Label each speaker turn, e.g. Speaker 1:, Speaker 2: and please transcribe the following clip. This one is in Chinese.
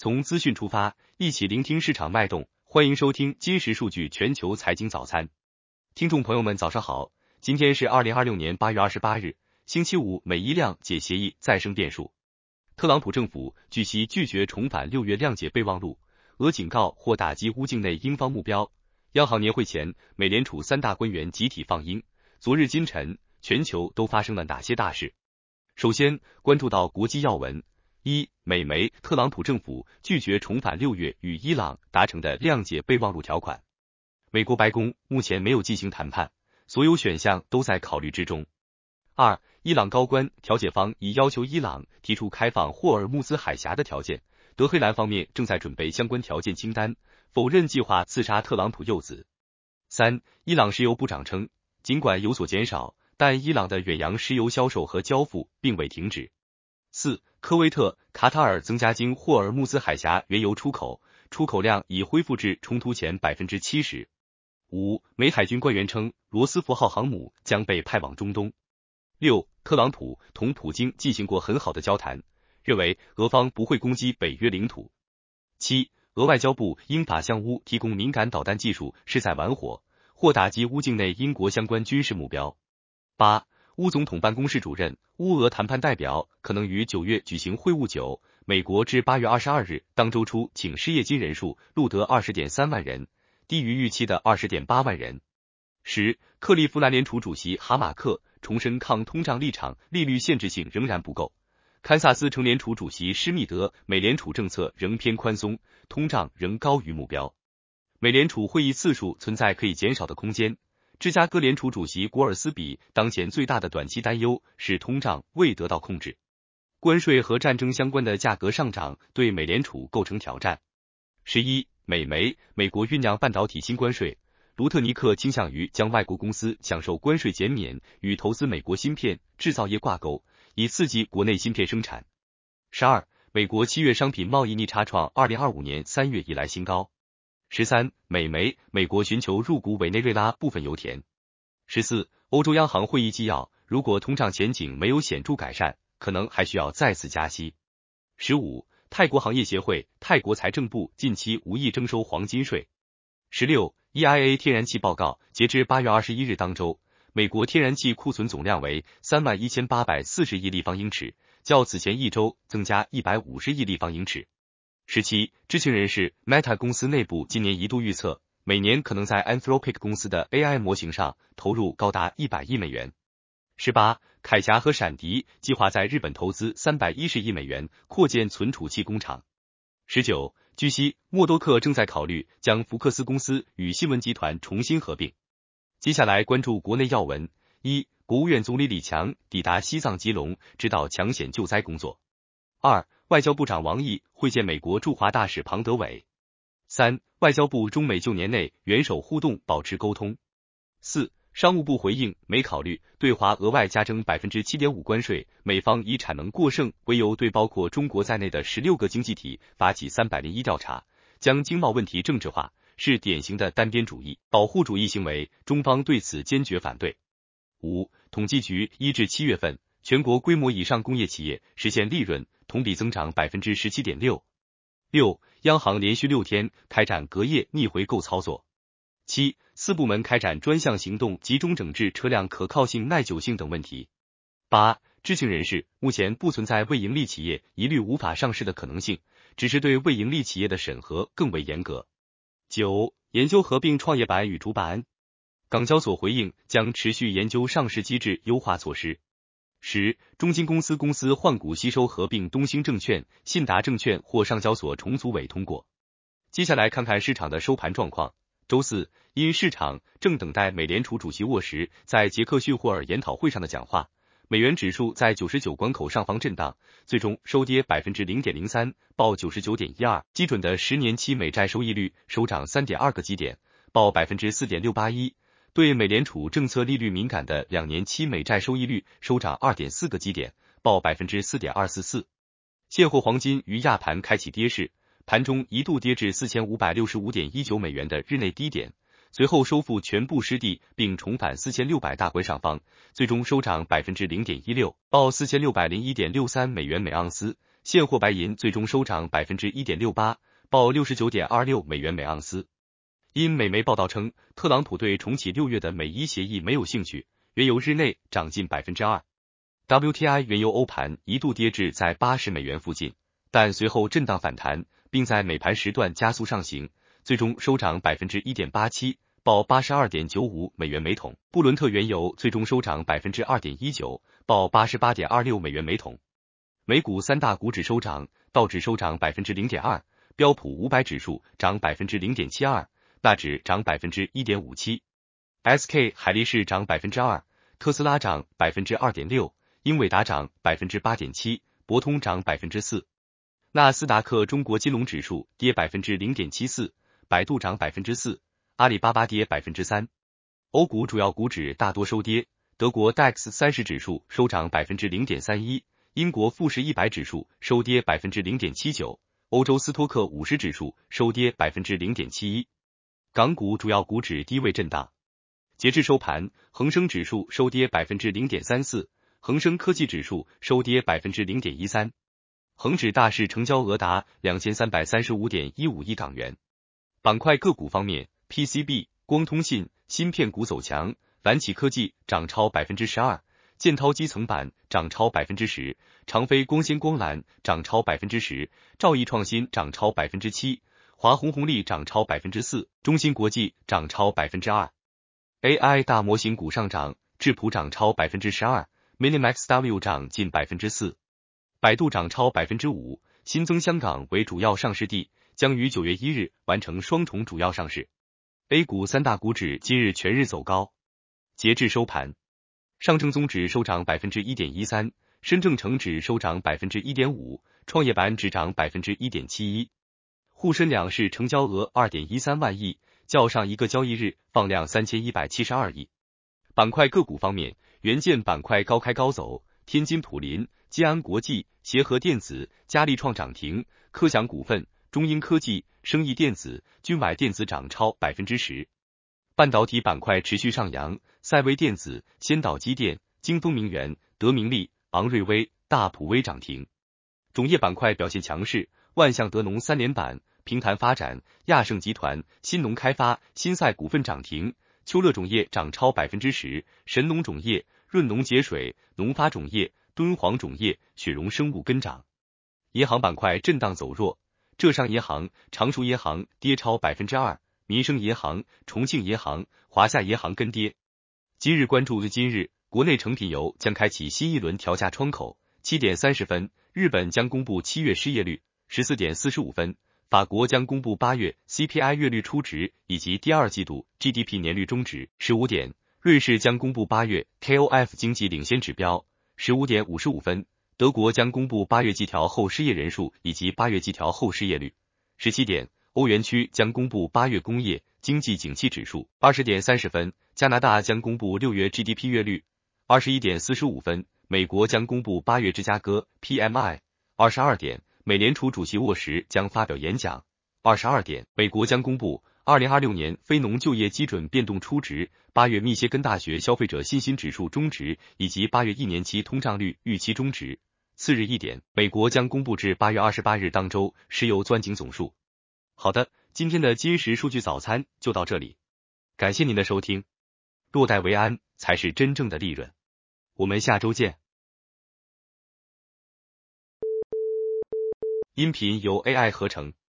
Speaker 1: 从资讯出发，一起聆听市场脉动。欢迎收听今时数据全球财经早餐。听众朋友们早上好，今天是2026年8月28日，星期五。美伊谅解协议再生变数，特朗普政府据悉拒绝重返6月谅解备忘录，俄警告或打击乌境内英方目标。央行年会前，美联储3大官员集体放鹰。昨日今晨，全球都发生了哪些大事？首先关注到国际要闻。美媒，特朗普政府拒绝重返6月与伊朗达成的谅解备忘录条款。美国白宫目前没有进行谈判，所有选项都在考虑之中。伊朗高官调解方已要求伊朗提出开放霍尔木兹海峡的条件，德黑兰方面正在准备相关条件清单，否认计划刺杀特朗普幼子。伊朗石油部长称，尽管有所减少，但伊朗的远洋石油销售和交付并未停止。科威特、卡塔尔增加经霍尔木兹海峡原油出口，出口量已恢复至冲突前 70%。美海军官员称，罗斯福号航母将被派往中东。特朗普同普京进行过很好的交谈，认为俄方不会攻击北约领土。俄外交部应法向乌提供敏感导弹技术是在玩火，或打击乌境内英国相关军事目标。乌总统办公室主任、乌俄谈判代表可能于9月举行会晤。美国至8月22日当周初请失业金人数录得 20.3 万人，低于预期的 20.8 万人。克利夫兰联储主席哈马克重申抗通胀立场，利率限制性仍然不够。堪萨斯城联储主席施密德，美联储政策仍偏宽松，通胀仍高于目标。美联储会议次数存在可以减少的空间。芝加哥联储主席古尔斯比，当前最大的短期担忧是通胀未得到控制。关税和战争相关的价格上涨对美联储构成挑战。美媒，美国酝酿半导体新关税，卢特尼克倾向于将外国公司享受关税减免与投资美国芯片制造业挂钩，以刺激国内芯片生产。美国7月商品贸易逆差创2025年3月以来新高。美媒，美国寻求入股委内瑞拉部分油田。欧洲央行会议纪要，如果通胀前景没有显著改善，可能还需要再次加息。泰国行业协会，泰国财政部近期无意征收黄金税。EIA 天然气报告，截至8月21日当周，美国天然气库存总量为31,840亿立方英尺，较此前一周增加150亿立方英尺。知情人士 Meta 公司内部今年一度预测，每年可能在 Anthropic 公司的 AI 模型上投入高达100亿美元。凯霞和闪迪计划在日本投资310亿美元扩建存储器工厂。据悉，默多克正在考虑将福克斯公司与新闻集团重新合并。接下来关注国内要闻。国务院总理李强抵达西藏吉隆，指导抢险救灾工作。外交部长王毅会见美国驻华大使庞德伟。外交部中美就年内元首互动保持沟通。商务部回应没考虑对华额外加征 7.5% 关税，美方以产能过剩为由对包括中国在内的16个经济体发起301调查，将经贸问题政治化，是典型的单边主义、保护主义行为，中方对此坚决反对。统计局1至7月份，全国规模以上工业企业实现利润同比增长 17.6%。央行连续6天开展隔夜逆回购操作。4部门开展专项行动，集中整治车辆可靠性、耐久性等问题。知情人士，目前不存在未盈利企业一律无法上市的可能性，只是对未盈利企业的审核更为严格。研究合并创业板与主板。港交所回应将持续研究上市机制优化措施。中金公司换股吸收合并东兴证券、信达证券或上交所重组委通过。接下来看看市场的收盘状况。周四，因市场正等待美联储主席沃什在杰克逊霍尔研讨会上的讲话，美元指数在99关口上方震荡，最终收跌 0.03%， 报 99.12， 基准的10年期美债收益率收涨 3.2 个基点，报 4.681%， 对美联储政策利率敏感的2年期美债收益率收涨 2.4 个基点，报 4.444%。现货黄金于亚盘开启跌势，盘中一度跌至 4565.19 美元的日内低点，随后收复全部失地，并重返4600大关上方，最终收涨 0.16%， 报 4601.63 美元每盎司， 现货白银最终收涨 1.68%， 报 69.26 美元每盎司。因美媒报道称，特朗普对重启6月的美伊协议没有兴趣，原油日内涨近 2%。WTI 原油欧盘一度跌至在80美元附近，但随后震荡反弹，并在美盘时段加速上行，最终收涨 1.87%， 报 82.95 美元每桶。布伦特原油最终收涨 2.19%， 报 88.26 美元每桶。美股三大股指收涨，道指收涨 0.2%， 标普500指数涨 0.72%， 纳指涨 1.57%。SK 海力士涨 2%， 特斯拉涨 2.6%， 英伟达涨 8.7%， 博通涨 4%。纳斯达克中国金融指数跌 0.74%， 百度涨 4%， 阿里巴巴跌 3%。欧股主要股指大多收跌，德国 DAX 30指数收涨 0.31%， 英国富时100指数收跌 0.79%， 欧洲斯托克50指数收跌 0.71%。港股主要股指低位震荡。截至收盘，恒生指数收跌 0.34%， 恒生科技指数收跌 0.13%。恒指大市成交额达 2335.15 亿港元。板块个股方面 ，PCB、光通信、芯片股走强，蓝启科技涨超 12%， 建滔基层板涨超 10%， 长飞光纤光缆涨超 10%， 兆易创新涨超 7%， 华虹红利涨超 4%， 中芯国际涨超 2%。AI 大模型股上涨，智谱涨超 12%， MiniMax-W 涨近 4%。百度涨超 5%， 新增香港为主要上市地，将于9月1日完成双重主要上市。A 股三大股指今日全日走高。截至收盘，上证综指收涨 1.13%， 深证成指收涨 1.5%， 创业板指涨 1.71%。沪深两市成交额 2.13 万亿，较上一个交易日放量3172亿。板块个股方面，元件板块高开高走，天津普林、基安国际、协和电子、佳力创涨停，科翔股份、中英科技、升益电子、君买电子涨超 10%。半导体板块持续上扬，赛微电子、先导机电、京东明源、德明利、昂瑞威、大普微涨停。种业板块表现强势，万象德农3连板，平潭发展、亚盛集团、新农开发、新赛股份涨停，秋乐种业涨超 10%， 神农种业、润农节水、农发种业、敦煌种业、雪荣生物跟涨。银行板块震荡走弱，浙商银行、常熟银行跌超 2%， 民生银行、重庆银行、华夏银行跟跌。今日关注的今日，国内成品油将开启新一轮调价窗口。7点30分，日本将公布7月失业率。14点45分，法国将公布8月 CPI 月率初值以及第二季度 GDP 年率中值。15点，瑞士将公布8月 KOF 经济领先指标。15点55分，德国将公布8月季调后失业人数以及8月季调后失业率。17点，欧元区将公布8月工业经济景气指数。20点30分，加拿大将公布6月 GDP 月率。21点45分，美国将公布8月芝加哥 PMI。22点，美联储主席沃什将发表演讲。22点，美国将公布2026年非农就业基准变动初值、8月密歇根大学消费者信心指数中值以及8月1年期通胀率预期中值。次日1点，美国将公布至8月28日当周石油钻井总数。好的，今天的金石数据早餐就到这里，感谢您的收听。落袋为安才是真正的利润。我们下周见。音频由 AI 合成。